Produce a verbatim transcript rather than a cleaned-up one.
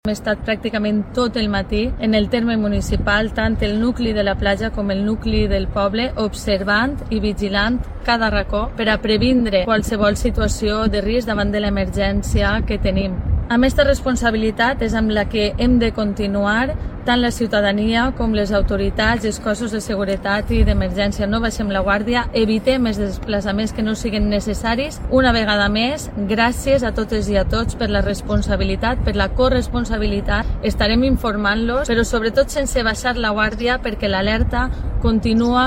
Hem estat pràcticament tot el matí en el terme municipal, tant el nucli de la platja com el nucli del poble, observant i vigilant cada racó per a previndre qualsevol situació de risc davant de l'emergència que tenim. Amb aquesta responsabilitat és amb la que hem de continuar tant la ciutadania com les autoritats, els cossos de seguretat i d'emergència. No baixem la guàrdia, evitem els desplaçaments que no siguin necessaris. Una vegada més, gràcies a totes i a tots per la responsabilitat, per la corresponsabilitat. Estarem informant-los, però sobretot sense baixar la guàrdia perquè l'alerta continua